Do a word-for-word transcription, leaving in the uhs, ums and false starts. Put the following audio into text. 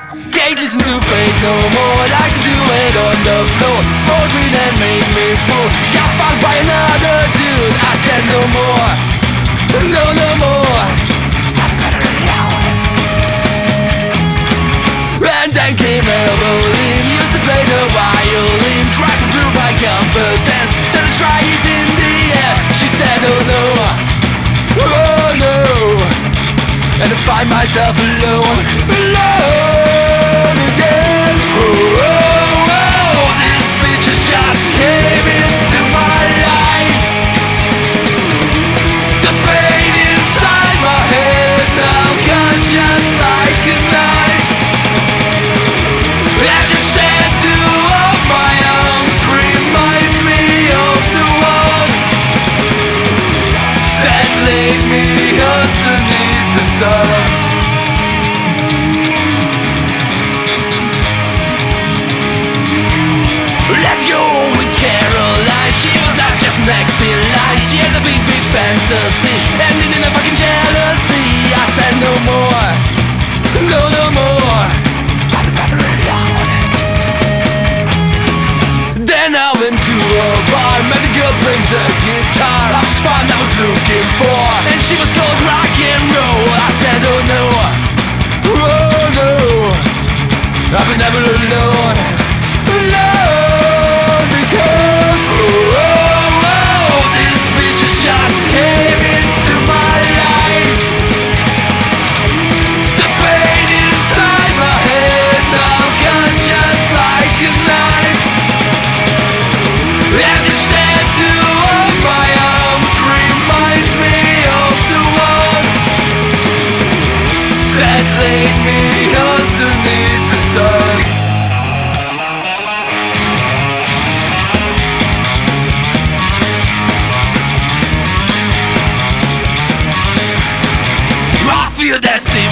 Can't listen to fate no more. Like to do it on the floor. Smoke green and made me fool. Got fucked by another dude. I said no more. No, no more. I'm better alone. And then came Evelyn. Used to play the violin. Tried to prove my confidence. Said I'd try it in the air. She said oh no. Oh no. And I find myself alone. Alone again. Oh, oh, oh. This bitch has just came into my life. The pain inside my head now cuts just like a knife. As each tattoo of my arms reminds me of the one that laid me underneath the sun. Let's go with Caroline. She was not just next in line. She had a big, big fantasy, ending in a fucking jealousy. I said no more. No, no more. I'd rather alone. Then I went to a bar. Met a girl brings a guitar. I was fun I was looking for, and she was called rock and roll. I said oh no. Oh no. I've been never alone. Alone because oh, oh, oh, this bitch has just came into my life. The pain inside my head now cuts just like a knife. As each tattoo of my arms reminds me of the one that laid me underneath the sun. I feel that same